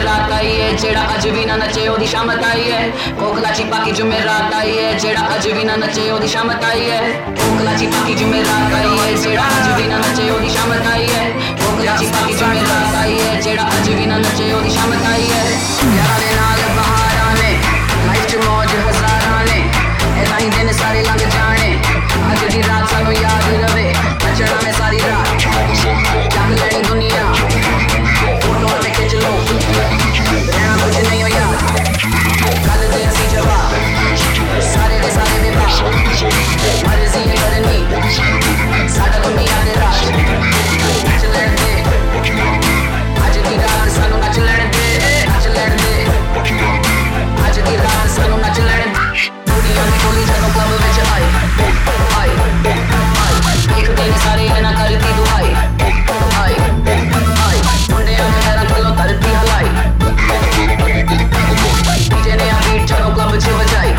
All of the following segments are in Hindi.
जुमेरात आई है जेड़ा अज भी ना नचे ओदी शामत आई है कोकला चिपाकी जुमेरात आई है जेड़ा अज भी ना नचे ओदी शामत आई है कोकला चिपाकी जुमेरात आई है जेड़ा अज भी ना नचे ओदी शामत आई है कोकला चिपाकी जुमेरात आई है जेड़ा अज भी ना नचे ओदी शामत आई है यारा दे नाल बहारां ने लाइफ च मौज हज़ारां ने ऐदा ही दिन सारे लंघ जाने अज दी रात सानू याद रवे नचना में सारी रात जग लैनी दुनिया फोटो ते खिच लो रहना कुछ नहीं हो यार कल दे असी जवाब सारे दे बाप मर्जी है करनी साडा दुनिया दे राज नच लैण दे अज दी रात सानू नच लैण दे अज दी रात सानू नच लैण दुनिया दी बोली जदों क्लब विच आई एक दिन सारे ना करती दुहाई आई मुंडियां दे पैरां थल्लों धरती हलाई डीजे ने आ बीट जदों क्लब च बजाई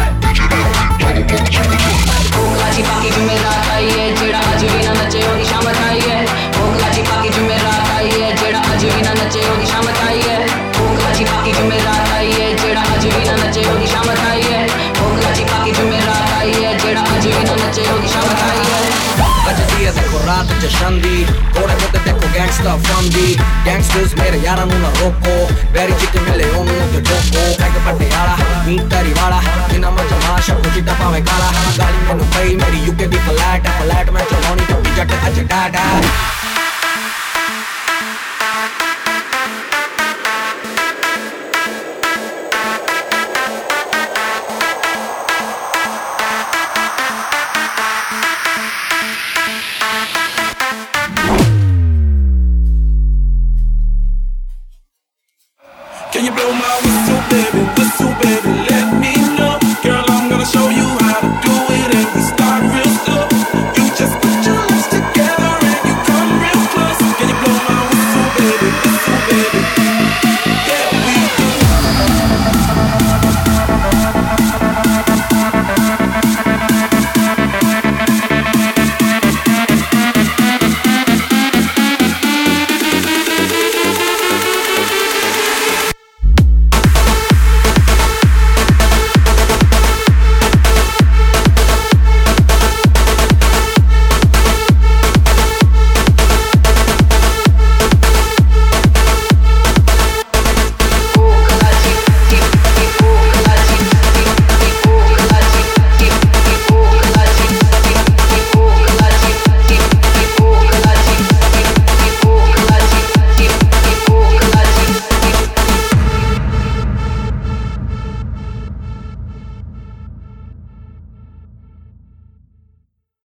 कोकला चिपाकी जुमेरात आई है जेड़ा अज भी ना नचे ओदी शामत आई है कोकला चिपाकी जुमेरात आई है जेड़ा अज भी ना नचे ओदी शामत आई है कोकला चिपाकी जुमेरात आई है जेड़ा अज भी ना नचे ओदी शामत आई है कोकला चिपाकी जुमेरात आई है जेड़ा अज भी ना नचे ओदी शामत आई है अज दी देखो रात जशन दी थोड़े बहुत देखो गैंगस्टर फ्रॉम दी गैंगस्टर्स मेरे यारां नू ना रोको वेरी चिक मिले ओनू ते ठोको पैग पट्टे वाला मीट तरी वाला जिन्ना मजा माशा को चिट्टा पावे काला गाली मैनू पई मेरी यूके दी फ्लैट मैं चलाउणी ते जट अज टाटा